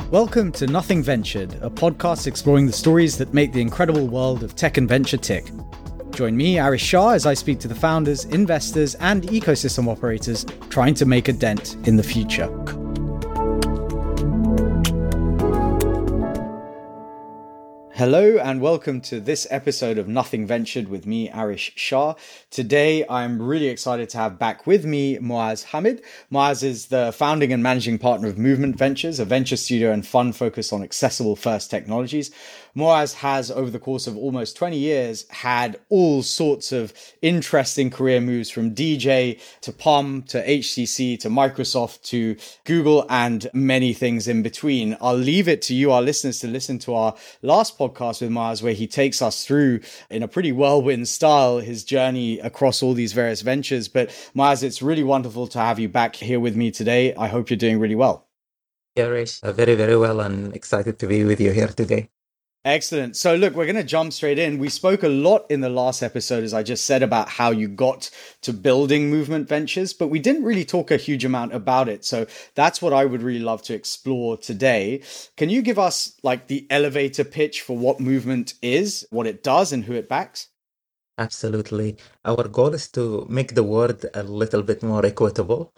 Welcome to Nothing Ventured, a podcast exploring the stories that make the incredible world of tech and venture tick. Join me, Arish Shah, as I speak to the founders, investors, and ecosystem operators trying to make a dent in the future. Hello and welcome to this episode of Nothing Ventured with me, Arish Shah. Today, I'm really excited to have back with me Moaz Hamid. Moaz is the founding and managing partner of Movement Ventures, a venture studio and fund focused on accessible first technologies. Moaz has, over the course of almost 20 years, had all sorts of interesting career moves from DJ to Palm to HTC to Microsoft to Google and many things in between. I'll leave it to you, our listeners, to listen to our last podcast with Moaz, where he takes us through, in a pretty whirlwind style, his journey across all these various ventures. But Moaz, it's really wonderful to have you back here with me today. I hope you're doing really well. Yeah, Rish, very, very well, and excited to be with you here today. Excellent. So look, we're going to jump straight in. We spoke a lot in the last episode, as I just said, about how you got to building Movement Ventures, but we didn't really talk a huge amount about it. So that's what I would really love to explore today. Can you give us like the elevator pitch for what Movement is, what it does, and who it backs? Absolutely. Our goal is to make the world a little bit more equitable.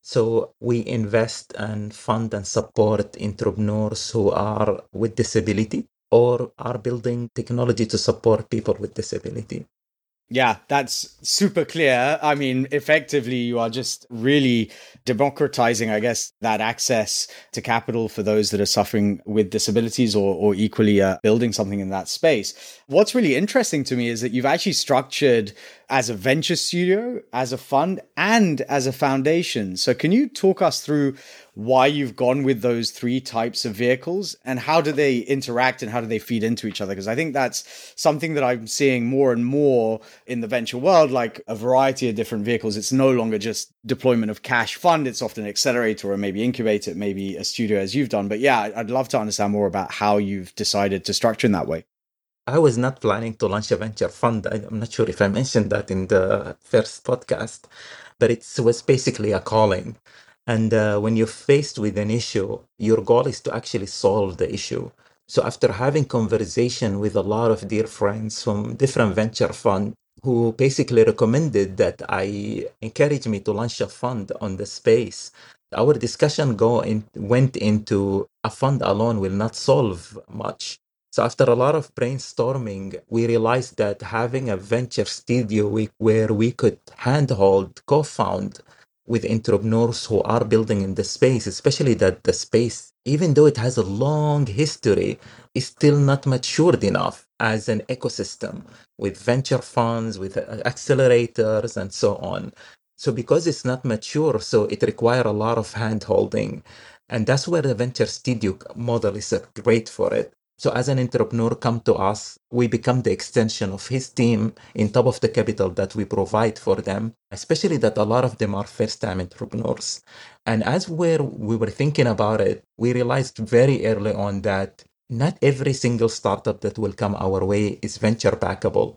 So we invest and fund and support entrepreneurs who are with disability or are building technology to support people with disability. Yeah, that's super clear. I mean, effectively, you are just really democratizing, I guess, that access to capital for those that are suffering with disabilities or equally building something in that space. What's really interesting to me is that you've actually structured as a venture studio, as a fund, and as a foundation. So can you talk us through why you've gone with those three types of vehicles and how do they interact and how do they feed into each other? Because I think that's something that I'm seeing more and more in the venture world, like a variety of different vehicles. It's no longer just deployment of cash fund. It's often an accelerator or maybe incubator, maybe a studio as you've done. But yeah, I'd love to understand more about how you've decided to structure in that way. I was not planning to launch a venture fund. I'm not sure if I mentioned that in the first podcast, but it was basically a calling. And when you're faced with an issue, your goal is to actually solve the issue. So after having conversation with a lot of dear friends from different venture funds who basically recommended that I encourage me to launch a fund on the space, our discussion went into a fund alone will not solve much. So after a lot of brainstorming, we realized that having a venture studio where we could handhold, co-found with entrepreneurs who are building in the space, especially that the space, even though it has a long history, is still not matured enough as an ecosystem with venture funds, with accelerators, and so on. So because it's not mature, so it requires a lot of hand-holding. And that's where the venture studio model is great for it. So as an entrepreneur come to us, we become the extension of his team in top of the capital that we provide for them, especially that a lot of them are first-time entrepreneurs. And as we were thinking about it, we realized very early on that not every single startup that will come our way is venture backable.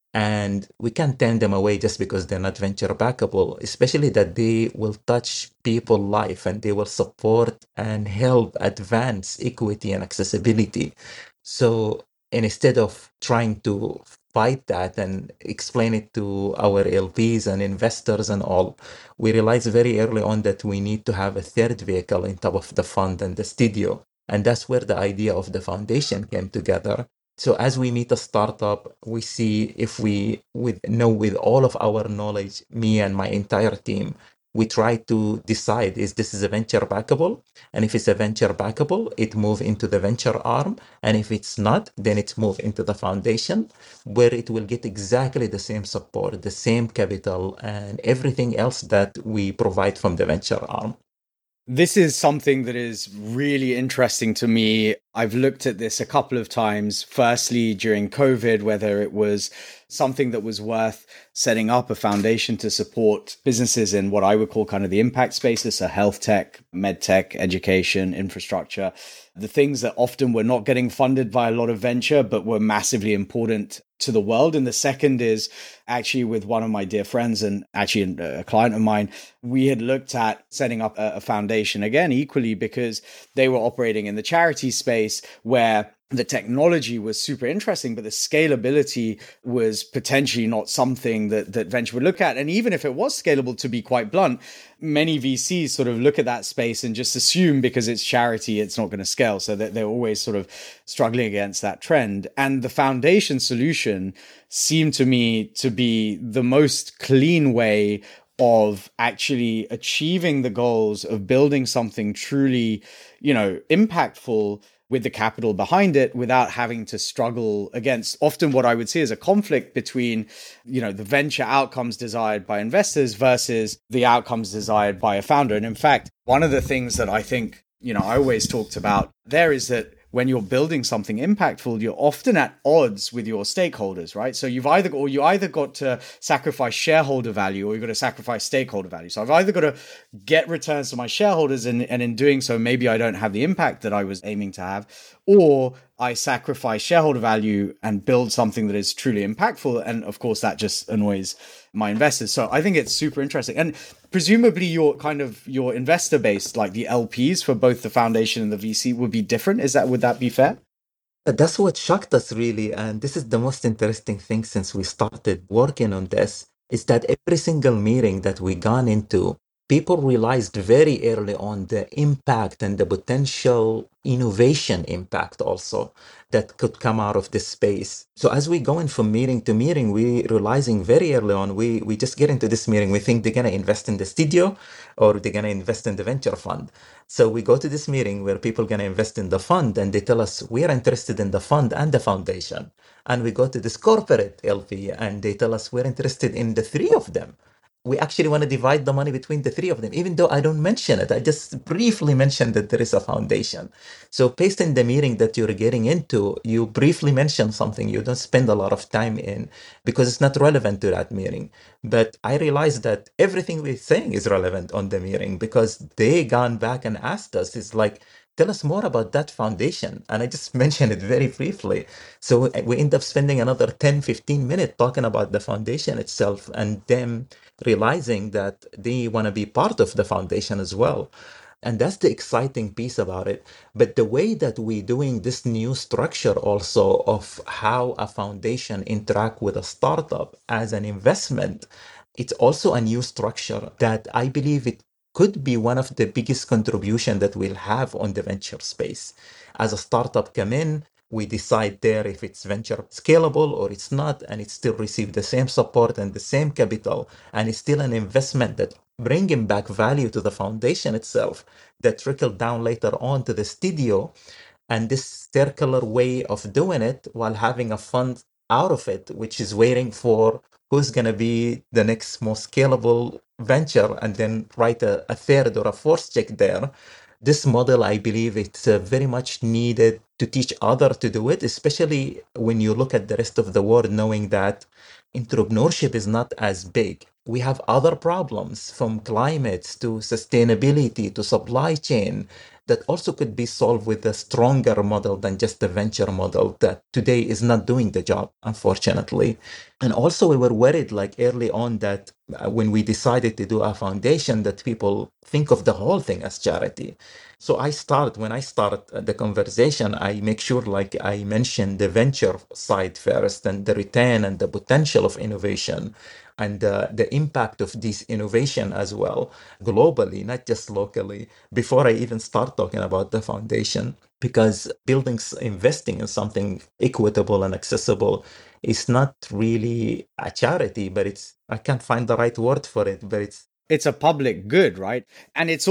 And we can't turn them away just because they're not venture backable, especially that they will touch people's life and they will support and help advance equity and accessibility. So instead of trying to fight that and explain it to our LPs and investors and all, we realized very early on that we need to have a third vehicle in top of the fund and the studio. And that's where the idea of the foundation came together. So as we meet a startup, we see if with all of our knowledge, me and my entire team, we try to decide is this a venture backable? And if it's a venture backable, it move into the venture arm. And if it's not, then it's move into the foundation, where it will get exactly the same support, the same capital, and everything else that we provide from the venture arm. This is something that is really interesting to me. I've looked at this a couple of times, firstly during COVID, whether it was something that was worth setting up a foundation to support businesses in what I would call kind of the impact spaces, so health tech, med tech, education, infrastructure, the things that often were not getting funded by a lot of venture, but were massively important to the world. And the second is actually with one of my dear friends and actually a client of mine, we had looked at setting up a foundation again, equally because they were operating in the charity space where the technology was super interesting, but the scalability was potentially not something that venture would look at. And even if it was scalable, to be quite blunt, many VCs sort of look at that space and just assume because it's charity, it's not going to scale. So that they're always sort of struggling against that trend. And the foundation solution seemed to me to be the most clean way of actually achieving the goals of building something truly, impactful with the capital behind it without having to struggle against often what I would see as a conflict between, the venture outcomes desired by investors versus the outcomes desired by a founder. And in fact, one of the things that I think, I always talked about there is that when you're building something impactful, you're often at odds with your stakeholders, right? So you either got to sacrifice shareholder value or you've got to sacrifice stakeholder value. So I've either got to get returns to my shareholders and in doing so, maybe I don't have the impact that I was aiming to have, or I sacrifice shareholder value and build something that is truly impactful. And of course, that just annoys my investors. So I think it's super interesting. And presumably your investor base, like the LPs for both the foundation and the VC would be different. Would that be fair? That's what shocked us really. And this is the most interesting thing since we started working on this, is that every single meeting that we gone into, people realized very early on the impact and the potential innovation impact also that could come out of this space. So as we go in from meeting to meeting, we realizing very early on, we just get into this meeting, we think they're going to invest in the studio or they're going to invest in the venture fund. So we go to this meeting where people are going to invest in the fund and they tell us we are interested in the fund and the foundation. And we go to this corporate LP and they tell us we're interested in the three of them. We actually want to divide the money between the three of them, even though I don't mention it. I just briefly mentioned that there is a foundation. So based on the meeting that you're getting into, you briefly mention something you don't spend a lot of time in because it's not relevant to that meeting. But I realized that everything we're saying is relevant on the meeting because they gone back and asked us, it's like, tell us more about that foundation. And I just mentioned it very briefly. So we end up spending another 10, 15 minutes talking about the foundation itself and them realizing that they want to be part of the foundation as well. And that's the exciting piece about it. But the way that we're doing this new structure also of how a foundation interact with a startup as an investment, it's also a new structure that I believe it could be one of the biggest contribution that we'll have on the venture space. As a startup come in, we decide there if it's venture scalable or it's not, and it still receive the same support and the same capital, and it's still an investment that bringing back value to the foundation itself that trickle down later on to the studio. And this circular way of doing it while having a fund out of it, which is waiting for who's going to be the next most scalable venture and then write a third or a fourth check there. This model, I believe it's very much needed to teach others to do it, especially when you look at the rest of the world, knowing that entrepreneurship is not as big. We have other problems from climate to sustainability to supply chain that also could be solved with a stronger model than just the venture model that today is not doing the job, unfortunately. And also we were worried like early on that when we decided to do a foundation that people think of the whole thing as charity. So when I start the conversation, I make sure like I mention the venture side first and the return and the potential of innovation and the impact of this innovation as well, globally, not just locally, before I even start talking about the foundation. Because investing in something equitable and accessible is not really a charity, but I can't find the right word for it, but it's a public good, right? And it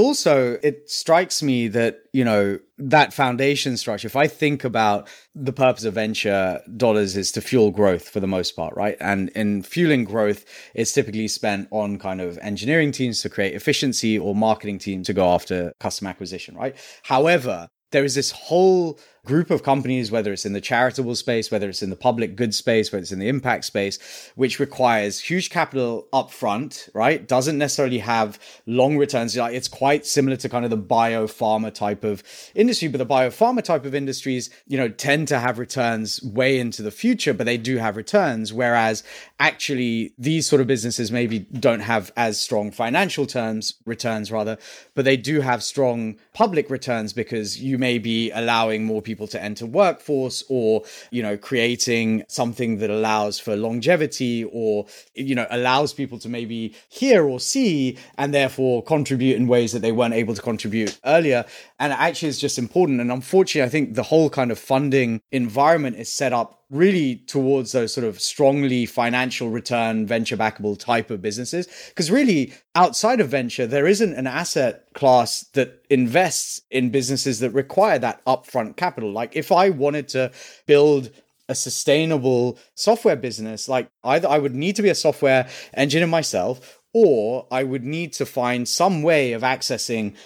strikes me that, that foundation structure, if I think about the purpose of venture dollars is to fuel growth for the most part, right? And in fueling growth, it's typically spent on kind of engineering teams to create efficiency or marketing teams to go after customer acquisition, right? However, there is this whole group of companies, whether it's in the charitable space, whether it's in the public good space, whether it's in the impact space, which requires huge capital upfront, right? Doesn't necessarily have long returns. It's quite similar to kind of the biopharma type of industry, but the biopharma type of industries, tend to have returns way into the future, but they do have returns. Whereas actually these sort of businesses maybe don't have as strong financial returns, but they do have strong public returns because you may be allowing more people to enter workforce, or, creating something that allows for longevity, or, allows people to maybe hear or see and therefore contribute in ways that they weren't able to contribute earlier. And actually it's just important. And unfortunately, I think the whole kind of funding environment is set up really towards those sort of strongly financial return, venture backable type of businesses. Because really, outside of venture, there isn't an asset class that invests in businesses that require that upfront capital. Like if I wanted to build a sustainable software business, like either I would need to be a software engineer myself, or I would need to find some way of accessing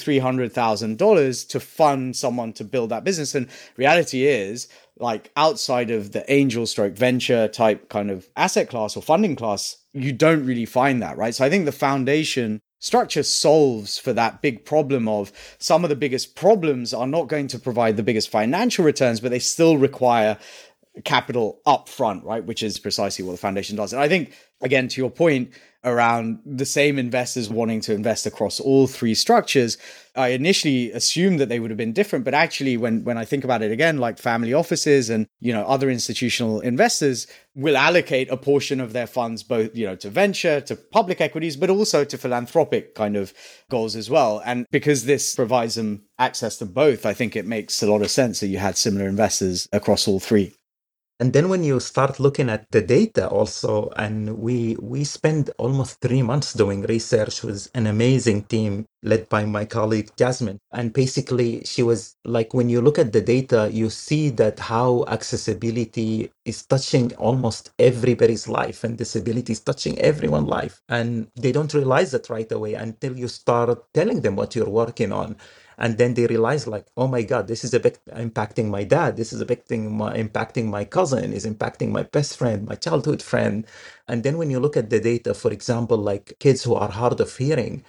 $200,000-$300,000 to fund someone to build that business. And reality is, like outside of the angel stroke venture type kind of asset class or funding class, you don't really find that, right? So I think the foundation structure solves for that big problem of some of the biggest problems are not going to provide the biggest financial returns, but they still require capital up front, right? Which is precisely what the foundation does. And I think, again, to your point around the same investors wanting to invest across all three structures, I initially assumed that they would have been different. But actually, when I think about it again, like family offices and, other institutional investors will allocate a portion of their funds, both, to venture, to public equities, but also to philanthropic kind of goals as well. And because this provides them access to both, I think it makes a lot of sense that you had similar investors across all three. And then when you start looking at the data also, and we spent almost 3 months doing research with an amazing team led by my colleague Jasmine. And basically she was like, when you look at the data, you see that how accessibility is touching almost everybody's life, and disability is touching everyone's life. And they don't realize that right away until you start telling them what you're working on. And then they realize, like, oh my God, this is impacting my dad. This is impacting my cousin, is impacting my best friend, my childhood friend. And then when you look at the data, for example, like kids who are hard of hearing,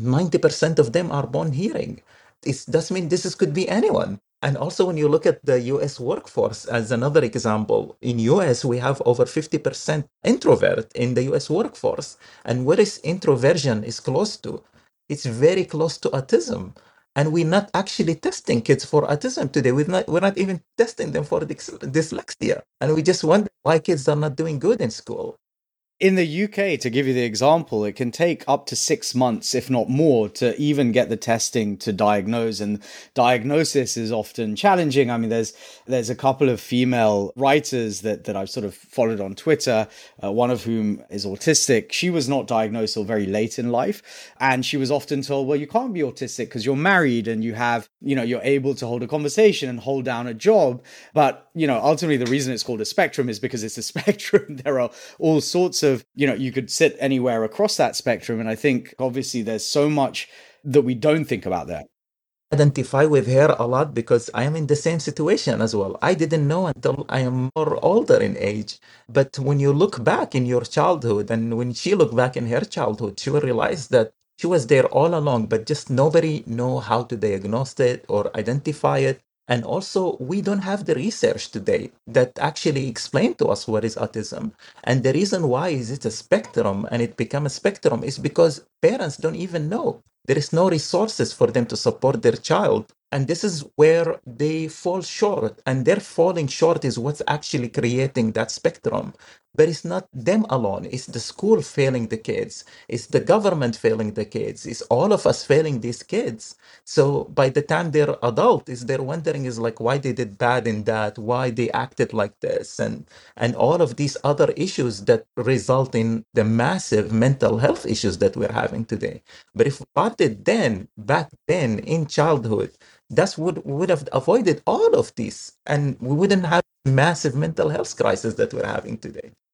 90% of them are born hearing. It does mean could be anyone. And also when you look at the US workforce as another example, in US we have over 50% introvert in the US workforce. And what is introversion is close to? It's very close to autism. And we're not actually testing kids for autism today. We're not even testing them for dyslexia. And we just wonder why kids are not doing good in school. In the UK, to give you the example, it can take up to 6 months, if not more, to even get the testing to diagnose. And diagnosis is often challenging. I mean, there's a couple of female writers that I've sort of followed on Twitter, one of whom is autistic. She was not diagnosed till very late in life. And she was often told, well, you can't be autistic because you're married and you have, you're able to hold a conversation and hold down a job. But, ultimately the reason it's called a spectrum is because it's a spectrum. There are all sorts of, you could sit anywhere across that spectrum. And I think obviously there's so much that we don't think about that. Identify with her a lot because I am in the same situation as well. I didn't know until I am more older in age. But when you look back in your childhood, and when she looked back in her childhood, she will realize that she was there all along, but just nobody know how to diagnose it or identify it. And also, we don't have the research today that actually explain to us what is autism. And the reason why is it's a spectrum and it become a spectrum is because parents don't even know. There is no resources for them to support their child. And this is where they fall short. And their falling short is what's actually creating that spectrum. But it's not them alone. It's the school failing the kids. It's the government failing the kids. It's all of us failing these kids. So by the time they're adult, they're wondering is like why they did bad in that, why they acted like this, and all of these other issues that result in the massive mental health issues that we're having today. But if we started back then in childhood, that would have avoided all of this, and we wouldn't have massive mental health crisis that we're having today.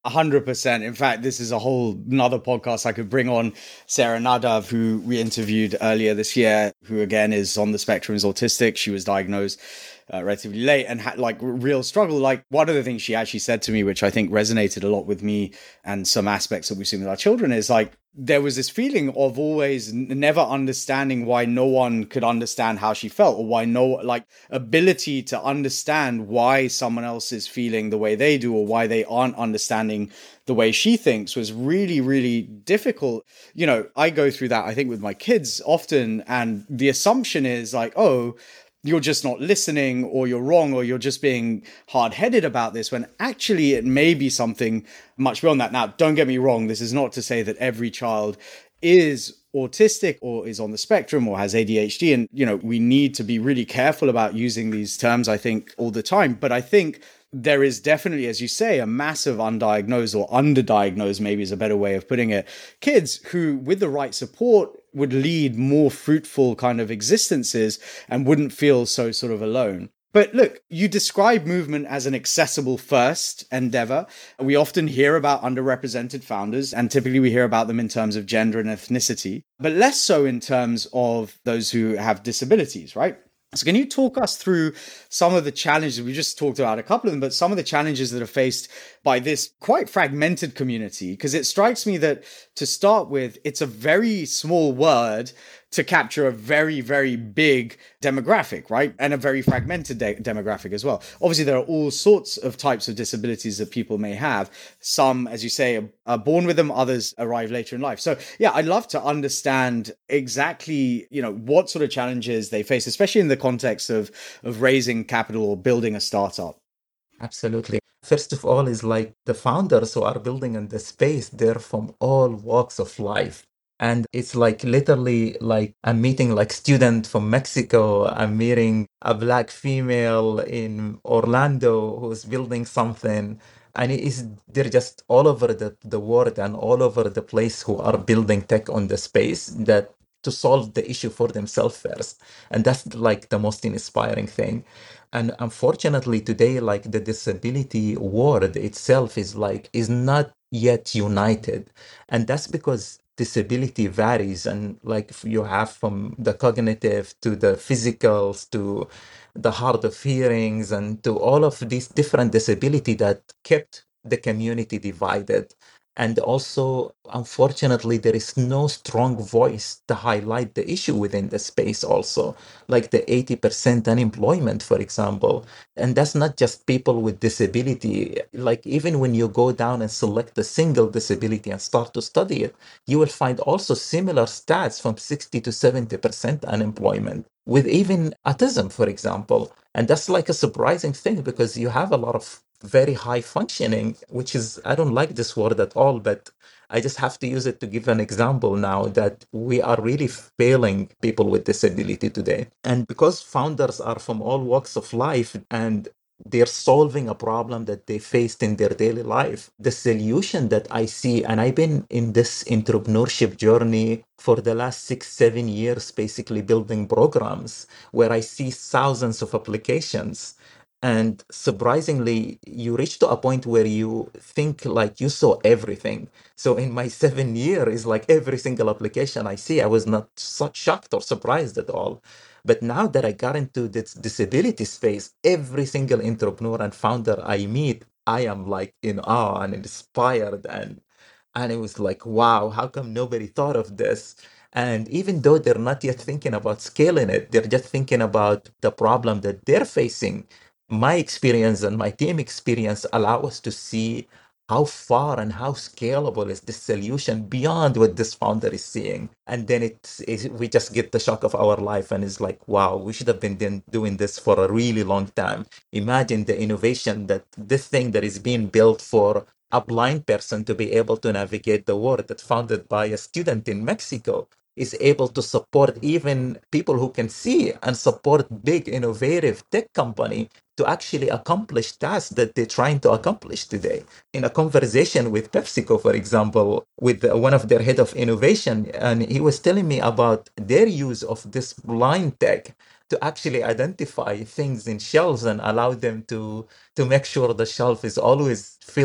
100%. In fact, this is a whole another podcast I could bring on Sarah Nadav, who we interviewed earlier this year, who again is on the spectrum, is autistic. She was diagnosed relatively late and had like real struggle. Like one of the things she actually said to me, which I think resonated a lot with me and some aspects that we've seen with our children, is like there was this feeling of always never understanding why no one could understand how she felt, or why no like ability to understand why someone else is feeling the way they do, or why they aren't understanding the way she thinks was really, really difficult. You know, I go through that, I think, with my kids often. And the assumption is like, oh, you're just not listening, or you're wrong, or you're just being hard-headed about this, when actually it may be something much beyond that. Now, don't get me wrong. This is not to say that every child is autistic or is on the spectrum or has ADHD. And, you know, we need to be really careful about using these terms, I think, all the time. But I think there is definitely, as you say, a massive undiagnosed or underdiagnosed, maybe is a better way of putting it, kids who, with the right support, would lead more fruitful kind of existences and wouldn't feel so sort of alone. But look, you describe movement as an accessible first endeavor. We often hear about underrepresented founders, and typically we hear about them in terms of gender and ethnicity, but less so in terms of those who have disabilities, right? So can you talk us through some of the challenges? We just talked about a couple of them, but some of the challenges that are faced by this quite fragmented community? Because it strikes me that, to start with, it's a very small word to capture a very, very big demographic, right? And a very fragmented demographic as well. Obviously, there are all sorts of types of disabilities that people may have. Some, as you say, are born with them. Others arrive later in life. So yeah, I'd love to understand exactly, you know, what sort of challenges they face, especially in the context of raising capital or building a startup. Absolutely. First of all, is like the founders who are building in the space, they're from all walks of life. And it's like literally like I'm meeting like student from Mexico. I'm meeting a black female in Orlando who's building something. And it is they're just all over the world and all over the place who are building tech on the space that to solve the issue for themselves first. And that's like the most inspiring thing. And unfortunately today, like the disability world itself is not yet united. And that's because disability varies, and like you have from the cognitive to the physicals to the hard of hearings and to all of these different disability that kept the community divided. And also, unfortunately, there is no strong voice to highlight the issue within the space also, like the 80% unemployment, for example. And that's not just people with disability. Like even when you go down and select a single disability and start to study it, you will find also similar stats from 60 to 70% unemployment with even autism, for example. And that's like a surprising thing because you have a lot of very high functioning, which is, I don't like this word at all, but I just have to use it to give an example now that we are really failing people with disability today. And because founders are from all walks of life and they're solving a problem that they faced in their daily life, the solution that I see, and I've been in this entrepreneurship journey for the last 6 7 years, basically building programs where I see thousands of applications. And surprisingly, you reach to a point where you think like you saw everything. So in my 7 year is like every single application I see, I was not so shocked or surprised at all. But now that I got into this disability space, every single entrepreneur and founder I meet, I am like in awe and inspired, and it was like, wow, how come nobody thought of this? And even though they're not yet thinking about scaling it, they're just thinking about the problem that they're facing. My experience and my team experience allow us to see how far and how scalable is this solution beyond what this founder is seeing. And then we just get the shock of our life and it's like, wow, we should have been doing this for a really long time. Imagine the innovation that this thing that is being built for a blind person to be able to navigate the world, that founded by a student in Mexico, is able to support even people who can see and support big innovative tech company to actually accomplish tasks that they're trying to accomplish today. In a conversation with PepsiCo, for example, with one of their head of innovation, and he was telling me about their use of this blind tech to actually identify things in shelves and allow them to make sure the shelf is always filled up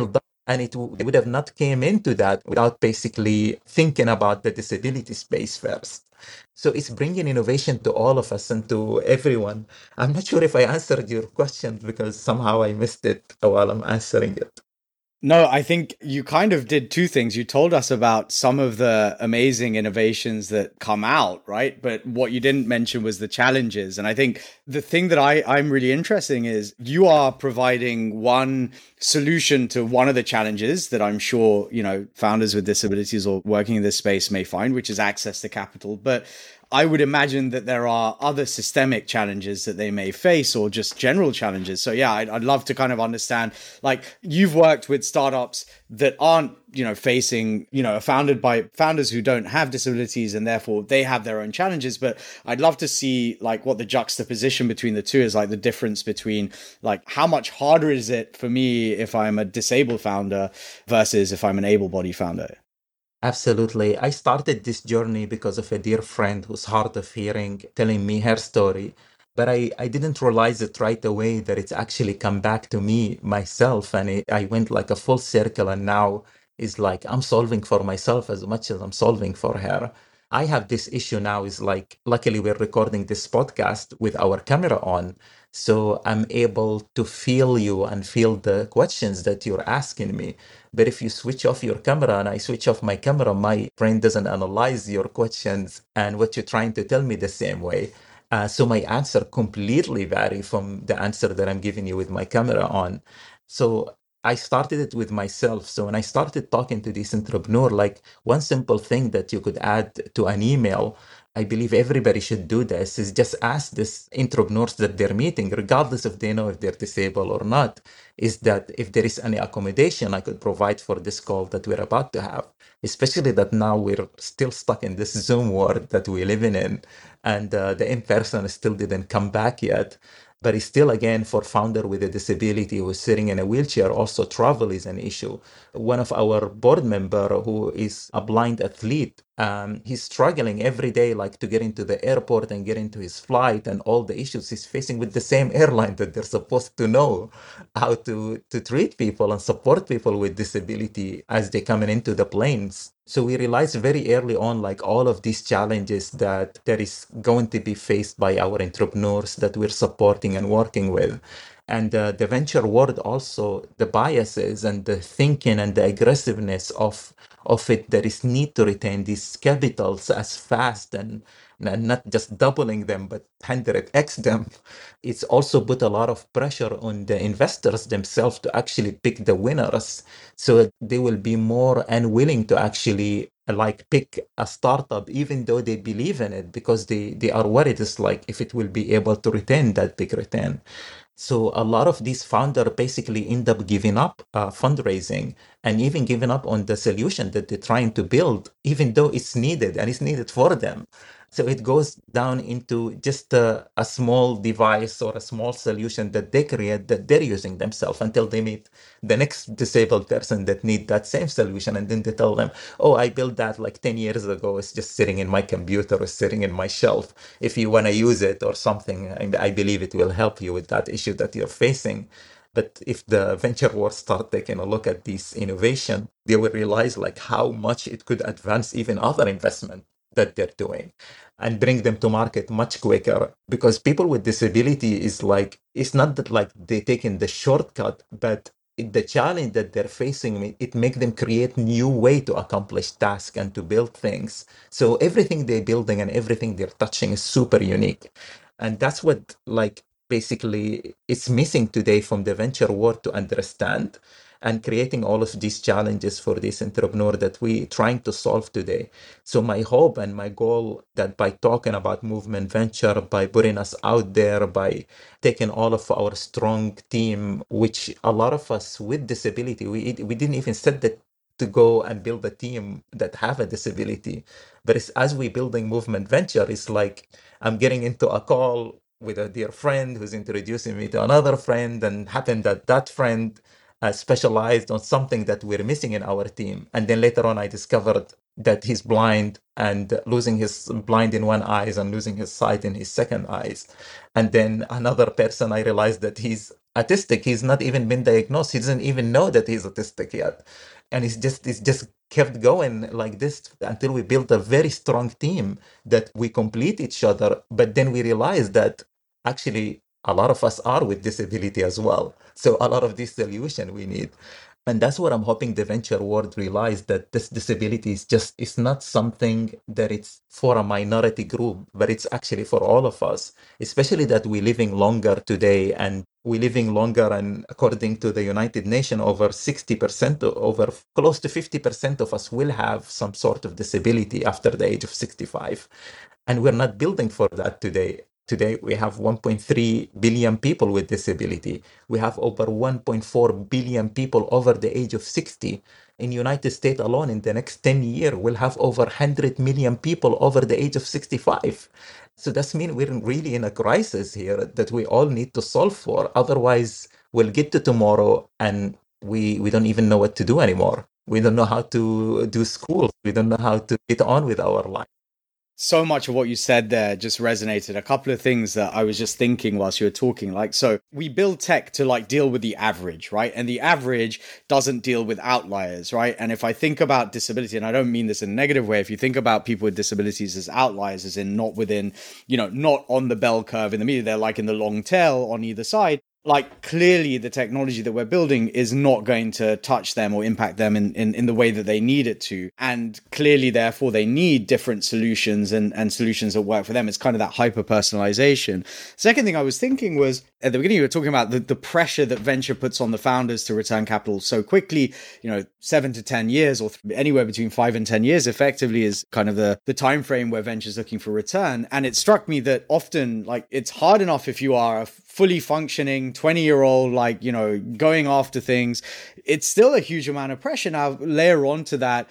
And they would have not came into that without basically thinking about the disability space first. So it's bringing innovation to all of us and to everyone. I'm not sure if I answered your question because somehow I missed it while I'm answering it. No, I think you kind of did two things. You told us about some of the amazing innovations that come out, right? But what you didn't mention was the challenges. And I think the thing that I'm really interested in is you are providing one solution to one of the challenges that I'm sure, founders with disabilities or working in this space may find, which is access to capital. But I would imagine that there are other systemic challenges that they may face or just general challenges. So yeah, I'd love to kind of understand, like you've worked with startups that aren't, facing, are founded by founders who don't have disabilities and therefore they have their own challenges. But I'd love to see like what the juxtaposition between the two is, like the difference between like how much harder is it for me if I'm a disabled founder versus if I'm an able-bodied founder. Absolutely. I started this journey because of a dear friend who's hard of hearing telling me her story. But I didn't realize it right away that it's actually come back to me myself. And I went like a full circle. And now it's like I'm solving for myself as much as I'm solving for her. I have this issue now is like, luckily, we're recording this podcast with our camera on. So I'm able to feel you and feel the questions that you're asking me. But if you switch off your camera and I switch off my camera, my brain doesn't analyze your questions and what you're trying to tell me the same way. So my answer completely vary from the answer that I'm giving you with my camera on. So I started it with myself. So when I started talking to this entrepreneur, like one simple thing that you could add to an email, I believe everybody should do this, is just ask this entrepreneurs that they're meeting, regardless if they know if they're disabled or not, is that if there is any accommodation I could provide for this call that we're about to have, especially that now we're still stuck in this Zoom world that we're living in, and the in-person still didn't come back yet. But it's still, again, for founder with a disability who is sitting in a wheelchair, also travel is an issue. One of our board member who is a blind athlete, he's struggling every day, like to get into the airport and get into his flight and all the issues he's facing with the same airline that they're supposed to know how to treat people and support people with disability as they coming into the planes. So we realized very early on, like all of these challenges that there is going to be faced by our entrepreneurs that we're supporting and working with. And the venture world also, the biases and the thinking and the aggressiveness of it, there is need to retain these capitals as fast and not just doubling them, but 100x them. It's also put a lot of pressure on the investors themselves to actually pick the winners. So they will be more unwilling to actually like pick a startup, even though they believe in it, because they are worried it's like if it will be able to retain that big return. So a lot of these founders basically end up giving up fundraising and even giving up on the solution that they're trying to build, even though it's needed and it's needed for them. So it goes down into just a small device or a small solution that they create that they're using themselves until they meet the next disabled person that need that same solution. And then they tell them, oh, I built that like 10 years ago. It's just sitting in my computer or sitting in my shelf. If you want to use it or something, I believe it will help you with that issue that you're facing. But if the venture world start taking a look at this innovation, they will realize like how much it could advance even other investment that they're doing and bring them to market much quicker. Because people with disability is like, it's not that like they taking the shortcut, but the challenge that they're facing, it make them create new way to accomplish tasks and to build things. So everything they're building and everything they're touching is super unique. And that's what like basically it's missing today from the venture world to understand, and creating all of these challenges for this entrepreneur that we trying to solve today. So my hope and my goal that by talking about movement venture, by putting us out there, by taking all of our strong team, which a lot of us with disability, we didn't even set that to go and build a team that have a disability. But it's as we building movement venture, it's like I'm getting into a call with a dear friend who's introducing me to another friend, and happened that that friend specialized on something that we're missing in our team. And then later on, I discovered that he's blind and losing his blind in one eyes and losing his sight in his second eyes. And then another person, I realized that he's autistic. He's not even been diagnosed. He doesn't even know that he's autistic yet. And it's just kept going like this until we built a very strong team that we complete each other. But then we realized that actually a lot of us are with disability as well. So a lot of this solution we need. And that's what I'm hoping the venture world realize, that this disability is just, it's not something that it's for a minority group, but it's actually for all of us, especially that we're living longer today, and we're living longer, and according to the United Nations, over 60%, over close to 50% of us will have some sort of disability after the age of 65. And we're not building for that today. Today, we have 1.3 billion people with disability. We have over 1.4 billion people over the age of 60. In United States alone, in the next 10 years, we'll have over 100 million people over the age of 65. So that means we're really in a crisis here that we all need to solve for. Otherwise, we'll get to tomorrow and we don't even know what to do anymore. We don't know how to do school. We don't know how to get on with our life. So much of what you said there just resonated. A couple of things that I was just thinking whilst you were talking, like, so we build tech to like deal with the average, right? And the average doesn't deal with outliers, right? And if I think about disability, and I don't mean this in a negative way, if you think about people with disabilities as outliers, as in not within, not on the bell curve in the middle, they're like in the long tail on either side. Like, clearly the technology that we're building is not going to touch them or impact them in the way that they need it to. And clearly, therefore, they need different solutions and solutions that work for them. It's kind of that hyper personalization. Second thing I was thinking was, at the beginning, you were talking about the pressure that venture puts on the founders to return capital so quickly. 7 to 10 years, or anywhere between 5 and 10 years effectively is kind of the time frame where venture's looking for return. And it struck me that often, like, it's hard enough if you are a fully functioning 20-year-old, going after things. It's still a huge amount of pressure. Now, layer onto that,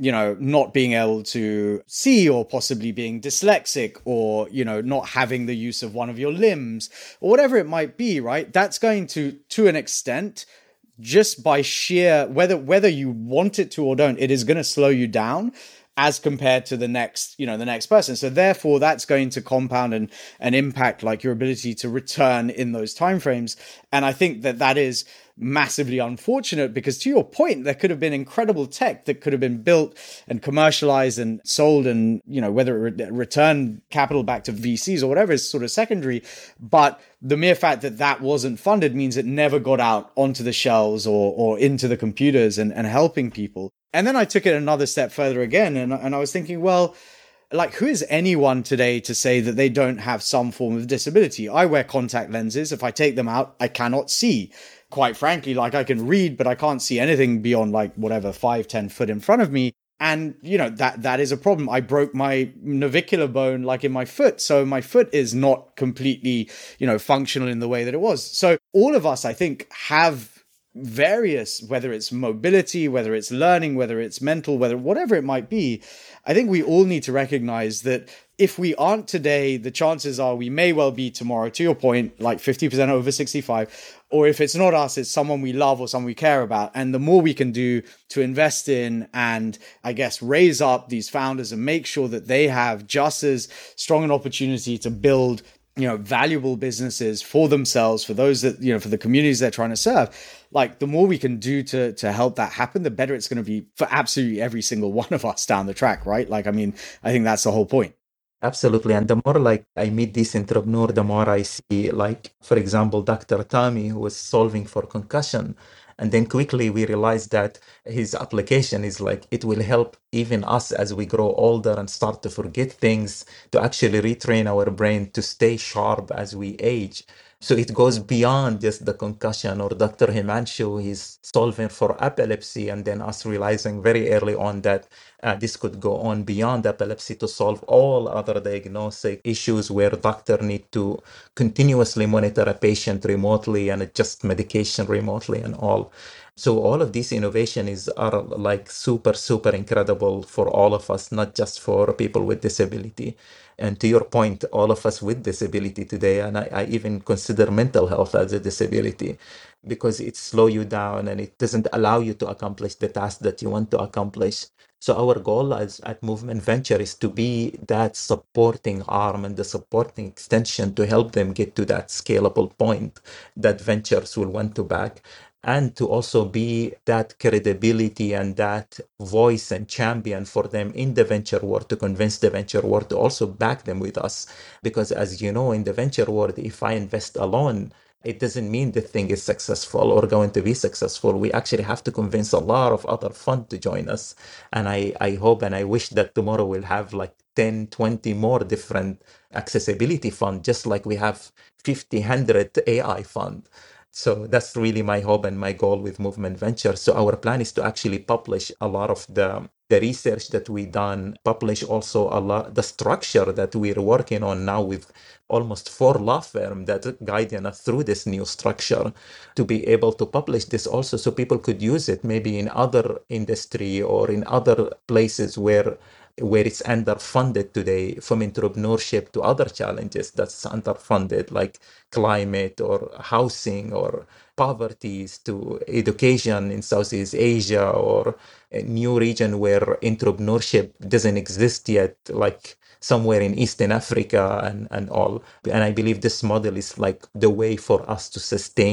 not being able to see, or possibly being dyslexic, or, not having the use of one of your limbs, or whatever it might be, right? That's going to an extent, just by sheer, whether you want it to or don't, it is going to slow you down as compared to the next person. So therefore, that's going to compound and impact like your ability to return in those timeframes. And I think that is massively unfortunate, because to your point, there could have been incredible tech that could have been built and commercialized and sold, and whether it return capital back to VCs or whatever is sort of secondary. But the mere fact that wasn't funded means it never got out onto the shelves or into the computers and helping people. And then I took it another step further again, and I was thinking, well, like, who is anyone today to say that they don't have some form of disability? I wear contact lenses. If I take them out, I cannot see. Quite frankly, like, I can read, but I can't see anything beyond like whatever 5-10 foot in front of me. And, that is a problem. I broke my navicular bone like in my foot. So my foot is not completely, functional in the way that it was. So all of us, I think, have various, whether it's mobility, whether it's learning, whether it's mental, whatever it might be. I think we all need to recognize that if we aren't today, the chances are we may well be tomorrow, to your point, like 50% over 65. Or if it's not us, it's someone we love or someone we care about. And the more we can do to invest in and, I guess, raise up these founders and make sure that they have just as strong an opportunity to build valuable businesses for themselves, for those that, for the communities they're trying to serve, like, the more we can do to help that happen, the better it's going to be for absolutely every single one of us down the track, right? Like, I mean, I think that's the whole point. Absolutely. And the more like I meet this entrepreneur, the more I see, like, for example, Dr. Tommy, who was solving for concussion. And then quickly we realized that his application is like, it will help even us as we grow older and start to forget things, to actually retrain our brain to stay sharp as we age. So it goes beyond just the concussion. Or Dr. Himanshu, he's solving for epilepsy, and then us realizing very early on that this could go on beyond epilepsy to solve all other diagnostic issues where doctor need to continuously monitor a patient remotely and adjust medication remotely and all. So all of these innovations are like super, super incredible for all of us, not just for people with disability. And to your point, all of us with disability today, and I even consider mental health as a disability because it slows you down and it doesn't allow you to accomplish the task that you want to accomplish. So our goal as at Movement Venture is to be that supporting arm and the supporting extension to help them get to that scalable point that ventures will want to back, and to also be that credibility and that voice and champion for them in the venture world, to convince the venture world to also back them with us. Because as you know, in the venture world, if I invest alone, it doesn't mean the thing is successful or going to be successful. We actually have to convince a lot of other fund to join us. And I hope and I wish that tomorrow we'll have like 10, 20 more different accessibility fund, just like we have 50, 100 AI fund. So that's really my hope and my goal with Movement Venture. So our plan is to actually publish a lot of the research that we done, publish also a lot the structure that we're working on now with almost 4 law firms that guiding us through this new structure, to be able to publish this also so people could use it maybe in other industry or in other places where it's underfunded today, from entrepreneurship to other challenges that's underfunded, like climate or housing or poverty, to education in Southeast Asia, or a new region where entrepreneurship doesn't exist yet, like somewhere in Eastern Africa and all. And I believe this model is like the way for us to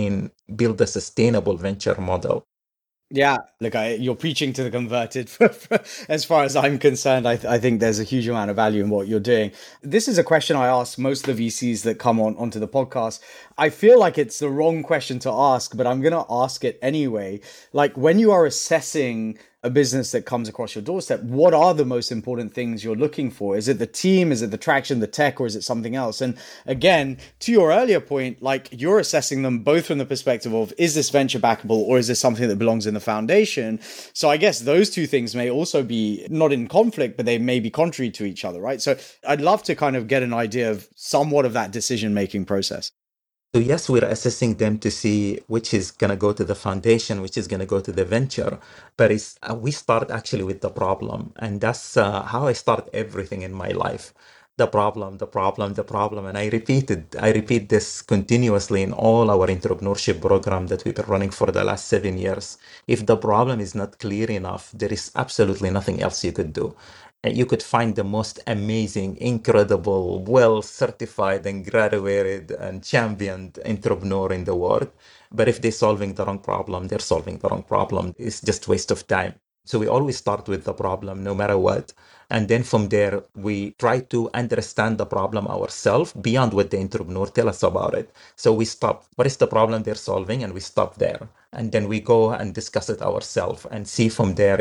build a sustainable venture model. Yeah, look, you're preaching to the converted. As far as I'm concerned, I think there's a huge amount of value in what you're doing. This is a question I ask most of the VCs that come onto the podcast. I feel like it's the wrong question to ask, but I'm going to ask it anyway. Like, when you are assessing a business that comes across your doorstep, what are the most important things you're looking for? Is it the team? Is it the traction, the tech, or is it something else? And again, to your earlier point, like, you're assessing them both from the perspective of, is this venture backable or is this something that belongs in the foundation? So I guess those two things may also be not in conflict, but they may be contrary to each other, right? So I'd love to kind of get an idea of somewhat of that decision-making process. So yes, we're assessing them to see which is going to go to the foundation, which is going to go to the venture. But we start actually with the problem. And that's how I start everything in my life. The problem, the problem, the problem. And I repeat this continuously in all our entrepreneurship program that we've been running for the last 7 years. If the problem is not clear enough, there is absolutely nothing else you could do. And you could find the most amazing, incredible, well certified and graduated and championed entrepreneur in the world. But if they're solving the wrong problem, they're solving the wrong problem. It's just waste of time. So we always start with the problem, no matter what. And then from there, we try to understand the problem ourselves beyond what the entrepreneur tell us about it. So we stop. What is the problem they're solving? And we stop there. And then we go and discuss it ourselves and see from there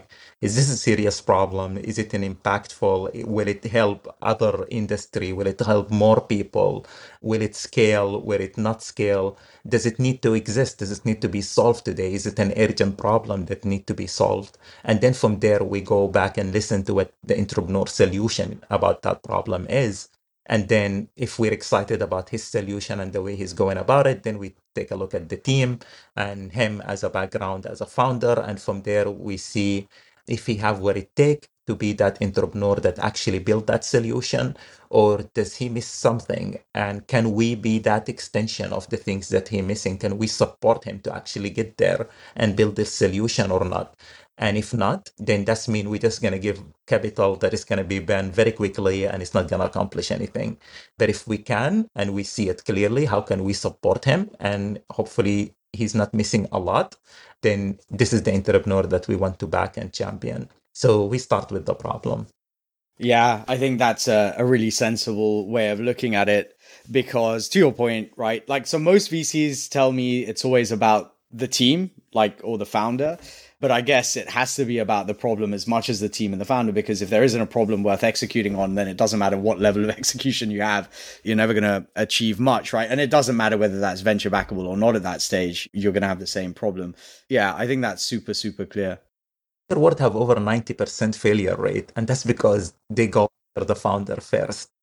is this a serious problem? Is it an impactful? Will it help other industry? Will it help more people? Will it scale? Will it not scale? Does it need to exist? Does it need to be solved today? Is it an urgent problem that need to be solved? And then from there, we go back and listen to what the entrepreneur solution about that problem is. And then if we're excited about his solution and the way he's going about it, then we take a look at the team and him as a background as a founder. And from there, we see if he have what it take to be that entrepreneur that actually built that solution, or does he miss something? And can we be that extension of the things that he missing? Can we support him to actually get there and build this solution or not? And if not, then that's mean we're just going to give capital that is going to be burned very quickly and it's not going to accomplish anything. But if we can and we see it clearly, how can we support him? And hopefully he's not missing a lot, then this is the entrepreneur that we want to back and champion. So we start with the problem. Yeah, I think that's a really sensible way of looking at it, because to your point, right? Like, so most VCs tell me it's always about the team, like, or the founder. But I guess it has to be about the problem as much as the team and the founder, because if there isn't a problem worth executing on, then it doesn't matter what level of execution you have. You're never going to achieve much, right? And it doesn't matter whether that's venture backable or not at that stage. You're going to have the same problem. Yeah, I think that's super, super clear. Their world have over 90% failure rate, and that's because they go after the founder first.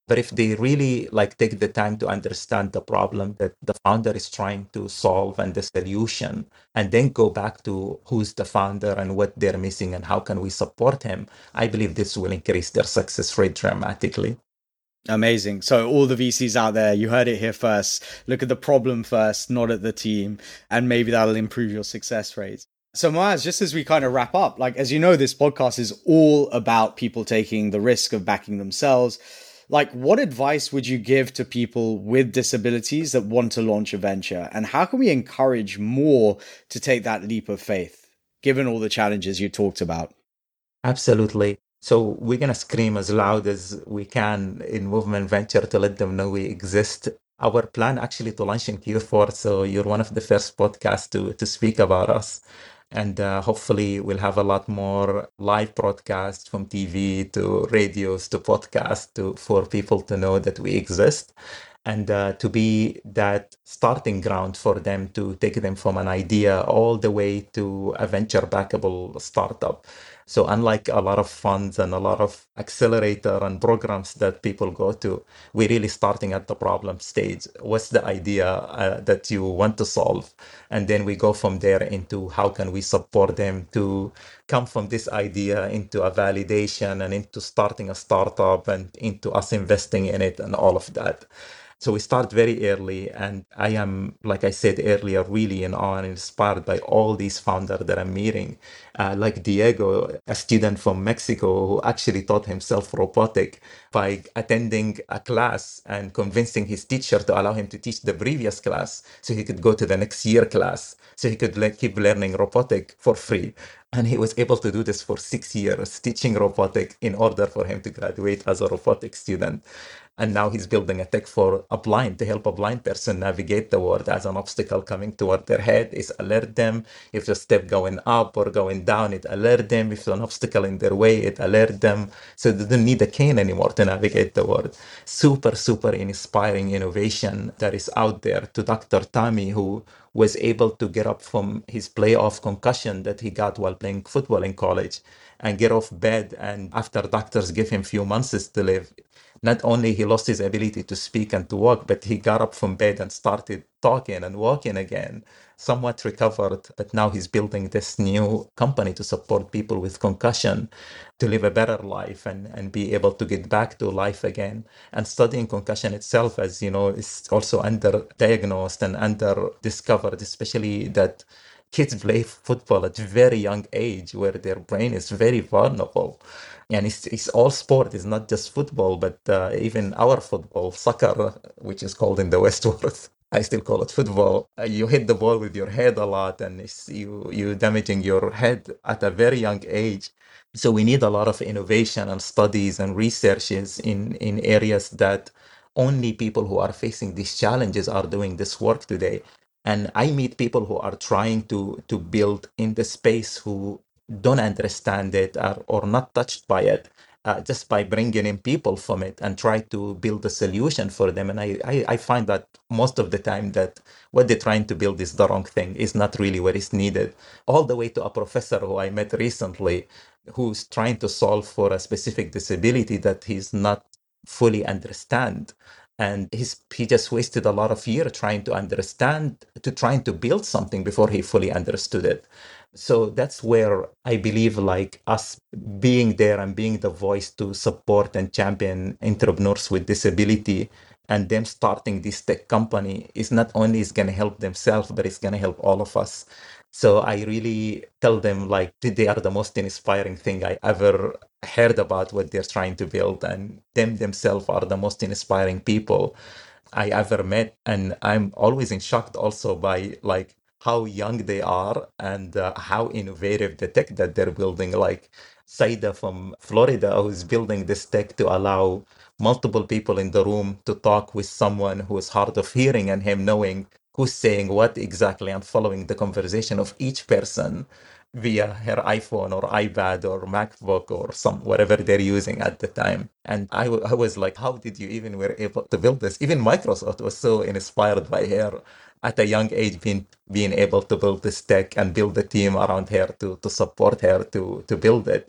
But if they really like take the time to understand the problem that the founder is trying to solve and the solution, and then go back to who's the founder and what they're missing and how can we support him, I believe this will increase their success rate dramatically. Amazing. So all the VCs out there, you heard it here first. Look at the problem first, not at the team, and maybe that'll improve your success rates. So Moaz, just as we kind of wrap up, like, as you know, this podcast is all about people taking the risk of backing themselves. Like, what advice would you give to people with disabilities that want to launch a venture? And how can we encourage more to take that leap of faith, given all the challenges you talked about? Absolutely. So we're going to scream as loud as we can in Movement Venture to let them know we exist. Our plan actually to launch in Q4, so you're one of the first podcasts to speak about us. And hopefully we'll have a lot more live broadcasts from TV to radios to podcasts for people to know that we exist and to be that starting ground for them to take them from an idea all the way to a venture backable startup. So unlike a lot of funds and a lot of accelerator and programs that people go to, we're really starting at the problem stage. What's the idea that you want to solve? And then we go from there into how can we support them to come from this idea into a validation and into starting a startup and into us investing in it and all of that. So we start very early, and I am, like I said earlier, really in awe and inspired by all these founders that I'm meeting. Like Diego, a student from Mexico who actually taught himself robotic by attending a class and convincing his teacher to allow him to teach the previous class so he could go to the next year class, so he could keep learning robotic for free. And he was able to do this for 6 years, teaching robotic in order for him to graduate as a robotic student. And now he's building a tech for a blind to help a blind person navigate the world as an obstacle coming toward their head is alert them. If a step going up or going down, it alert them. If there's an obstacle in their way, it alert them. So they don't need a cane anymore to navigate the world. Super, super inspiring innovation that is out there. To Dr. Tami, who was able to get up from his playoff concussion that he got while playing football in college and get off bed. And after doctors gave him few months to live, not only he lost his ability to speak and to walk, but he got up from bed and started talking and walking again, somewhat recovered. But now he's building this new company to support people with concussion to live a better life and be able to get back to life again. And studying concussion itself, as you know, is also underdiagnosed and under discovered, especially that kids play football at a very young age where their brain is very vulnerable. And it's all sport. It's not just football, but even our football, soccer, which is called in the West world. I still call it football. You hit the ball with your head a lot, and you damaging your head at a very young age. So we need a lot of innovation and studies and researches in areas that only people who are facing these challenges are doing this work today. And I meet people who are trying to build in the space who don't understand it or not touched by it, just by bringing in people from it and try to build a solution for them. And I find that most of the time that what they're trying to build is the wrong thing, is not really what is needed. All the way to a professor who I met recently who's trying to solve for a specific disability that he's not fully understand. And he just wasted a lot of year trying to understand, to trying to build something before he fully understood it. So that's where I believe like us being there and being the voice to support and champion entrepreneurs with disability and them starting this tech company is not only is going to help themselves, but it's going to help all of us. So I really tell them like they are the most inspiring thing I ever heard about what they're trying to build, and them themselves are the most inspiring people I ever met. And I'm always in shocked also by like how young they are and how innovative the tech that they're building. Like Saida from Florida, who's building this tech to allow multiple people in the room to talk with someone who is hard of hearing and him knowing who's saying what exactly and following the conversation of each person via her iPhone or iPad or MacBook or some whatever they're using at the time. And I was like, how did you even were able to build this? Even Microsoft was so inspired by her at a young age being able to build this tech and build a team around her to support her to build it.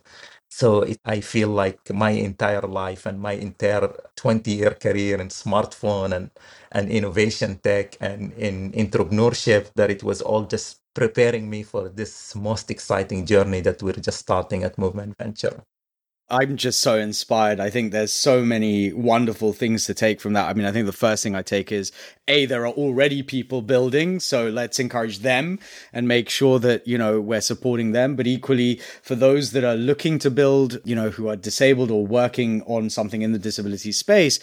I feel like my entire life and my entire 20-year career in smartphone and innovation tech and in entrepreneurship, that it was all just preparing me for this most exciting journey that we're just starting at Movement Venture. I'm just so inspired. I think there's so many wonderful things to take from that. I mean, I think the first thing I take is, A, there are already people building, so let's encourage them and make sure that, we're supporting them. But equally, for those that are looking to build, who are disabled or working on something in the disability space,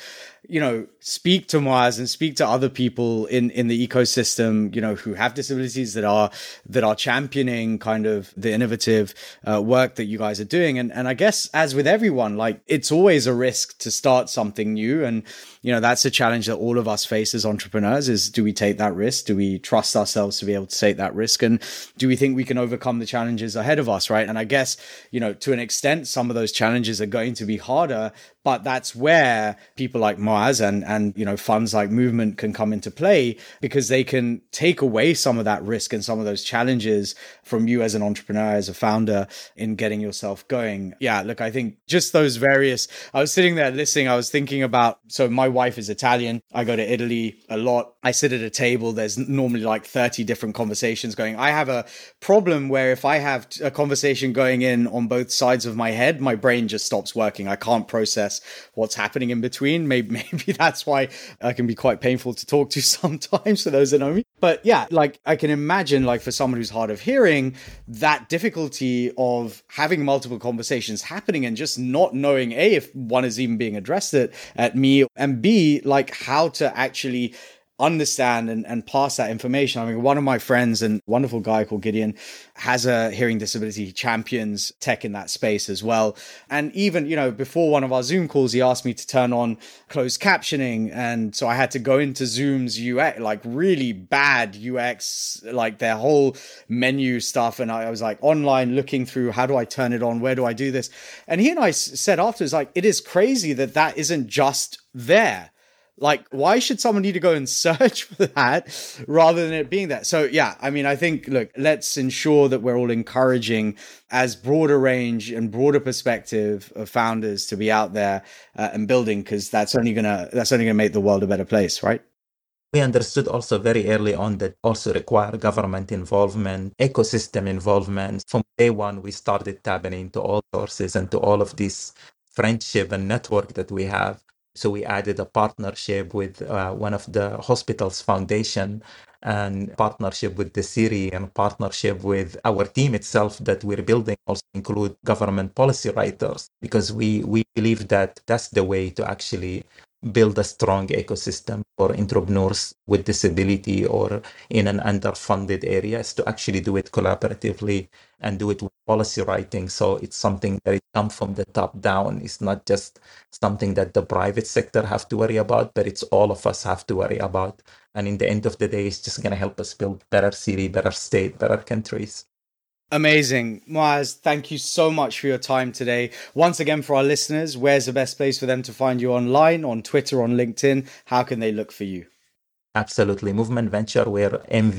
speak to Moaz and speak to other people in the ecosystem, who have disabilities that are championing kind of the innovative work that you guys are doing. And I guess as with everyone, like, it's always a risk to start something new. And, that's a challenge that all of us face as entrepreneurs is, do we take that risk? Do we trust ourselves to be able to take that risk? And do we think we can overcome the challenges ahead of us, right? And I guess, to an extent, some of those challenges are going to be harder, but that's where people like Moaz and funds like Movement can come into play, because they can take away some of that risk and some of those challenges from you as an entrepreneur, as a founder, in getting yourself going. Yeah, look, I think just those various, I was sitting there listening, I was thinking about, so my wife is Italian. I go to Italy a lot. I sit at a table. There's normally like 30 different conversations going. I have a problem where if I have a conversation going in on both sides of my head, my brain just stops working. I can't process what's happening in between. Maybe that's why I can be quite painful to talk to sometimes for those that know me. But yeah, like, I can imagine, like, for someone who's hard of hearing, that difficulty of having multiple conversations happening and just not knowing, A, if one is even being addressed at me, and B, like, how to actually understand and pass that information. I mean, one of my friends and wonderful guy called Gideon has a hearing disability. He champions tech in that space as well. And even, before one of our Zoom calls, he asked me to turn on closed captioning. And so I had to go into Zoom's UX, like really bad UX, like their whole menu stuff. And I was like online looking through, how do I turn it on? Where do I do this? And he and I said afterwards, like, it is crazy that isn't just there. Like, why should someone need to go and search for that rather than it being there? So, yeah, I mean, I think, look, let's ensure that we're all encouraging as broader range and broader perspective of founders to be out there and building, because that's only gonna make the world a better place, right? We understood also very early on that also require government involvement, ecosystem involvement. From day one, we started tapping into all sources and to all of this friendship and network that we have. So we added a partnership with one of the hospital's foundation, and partnership with the city, and partnership with our team itself that we're building also include government policy writers, because we believe that that's the way to actually build a strong ecosystem for entrepreneurs with disability or in an underfunded areas, to actually do it collaboratively and do it with policy writing. So it's something that it comes from the top down. It's not just something that the private sector have to worry about, but it's all of us have to worry about. And in the end of the day, it's just going to help us build better city, better state, better countries. Amazing. Moaz, thank you so much for your time today. Once again, for our listeners, where's the best place for them to find you online, on Twitter, on LinkedIn? How can they look for you? Absolutely. Movement Venture, we're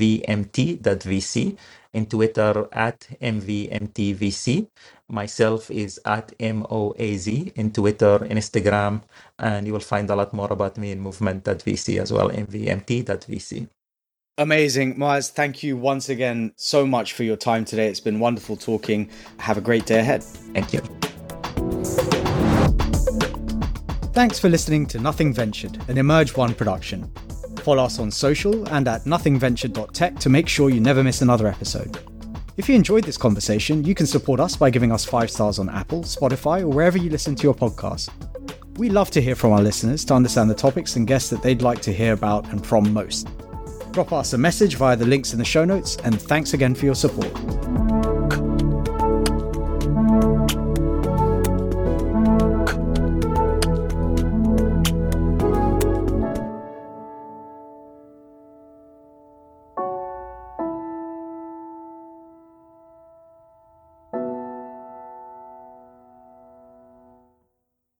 mvmt.vc. In Twitter, at mvmtvc. Myself is at MOAZ in Twitter, Instagram, and you will find a lot more about me in movement.vc as well, mvmt.vc. Amazing. Moaz, thank you once again so much for your time today. It's been wonderful talking. Have a great day ahead. Thank you. Thanks for listening to Nothing Ventured, an Emerge One production. Follow us on social and at nothingventured.tech to make sure you never miss another episode. If you enjoyed this conversation, you can support us by giving us 5 stars on Apple, Spotify, or wherever you listen to your podcast. We love to hear from our listeners to understand the topics and guests that they'd like to hear about and from most. Drop us a message via the links in the show notes, and thanks again for your support.